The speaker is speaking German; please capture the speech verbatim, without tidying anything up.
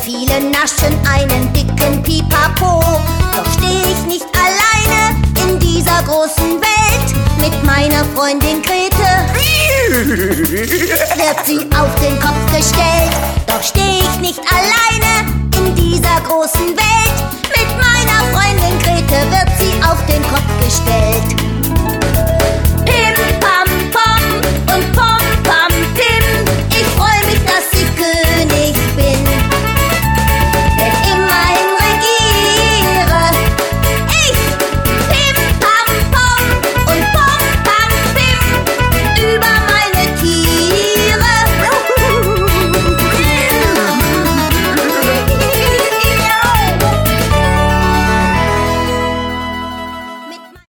Viele naschen einen dicken Pipapo. Doch steh ich nicht alleine in dieser großen Welt. Mit meiner Freundin Grete wird sie auf den Kopf gestellt. Doch steh ich nicht alleine in dieser großen Welt. Mit meiner Freundin Grete wird sie auf den Kopf gestellt.